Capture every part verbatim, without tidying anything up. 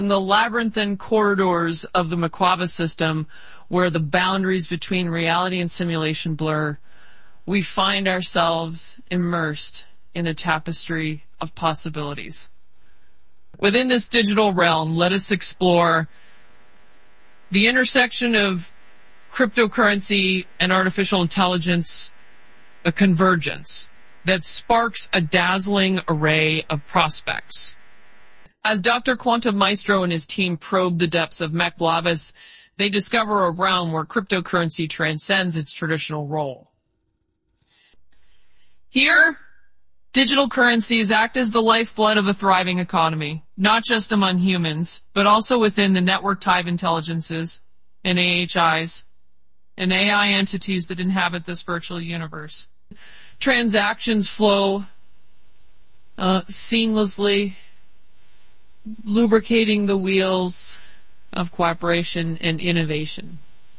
In the labyrinthine corridors of the Maquava system, where the boundaries between reality and simulation blur, we find ourselves immersed in a tapestry of possibilities. Within this digital realm, let us explore the intersection of cryptocurrency and artificial intelligence, a convergence that sparks a dazzling array of prospects. As Doctor Quantum Maestro and his team probe the depths of Mekwavis, they discover a realm where cryptocurrency transcends its traditional role. Here, digital currencies act as the lifeblood of a thriving economy, not just among humans, but also within the network-type intelligences and A H Is and A I entities that inhabit this virtual universe. Transactions flow uh, seamlessly, lubricating the wheels of cooperation and innovation.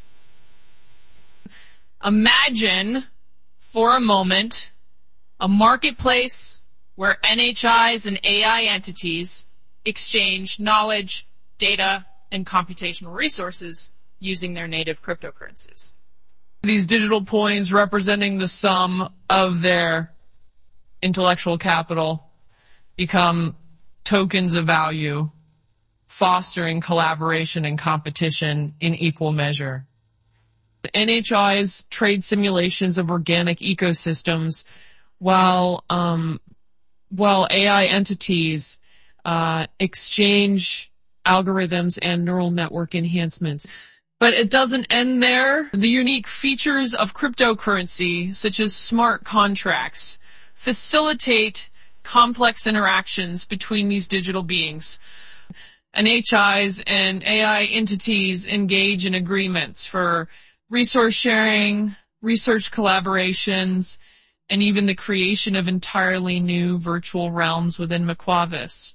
Imagine, for a moment, a marketplace where N H Is and A I entities exchange knowledge, data, and computational resources using their native cryptocurrencies. These digital coins representing the sum of their intellectual capital become tokens of value, fostering collaboration and competition in equal measure. The N H Is trade simulations of organic ecosystems, while um, while A I entities uh, exchange algorithms and neural network enhancements. But it doesn't end there. The unique features of cryptocurrency, such as smart contracts, facilitate complex interactions between these digital beings. N H Is and A I entities engage in agreements for resource sharing, research collaborations, and even the creation of entirely new virtual realms within Mekwavis.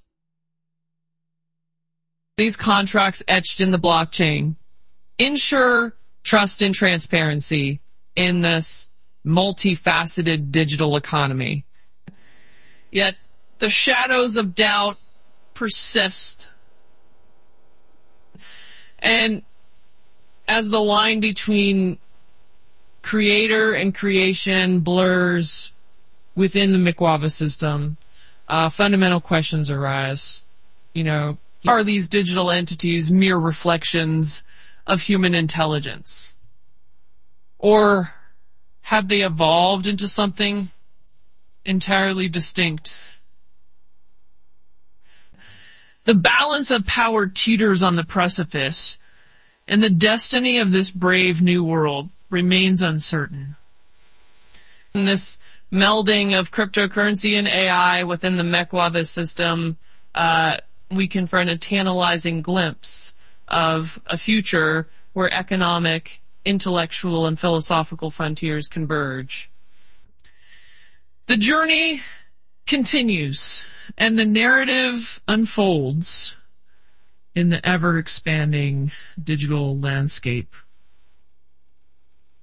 These contracts etched in the blockchain ensure trust and transparency in this multifaceted digital economy. Yet the shadows of doubt persist. And as the line between creator and creation blurs within the Mekwavis system, uh, fundamental questions arise. You know, are these digital entities mere reflections of human intelligence? Or have they evolved into something entirely distinct? The balance of power teeters on the precipice, and the destiny of this brave new world remains uncertain. In this melding of cryptocurrency and A I within the Mekwavis system, uh, we confront a tantalizing glimpse of a future where economic, intellectual, and philosophical frontiers converge. The journey continues, and the narrative unfolds in the ever-expanding digital landscape.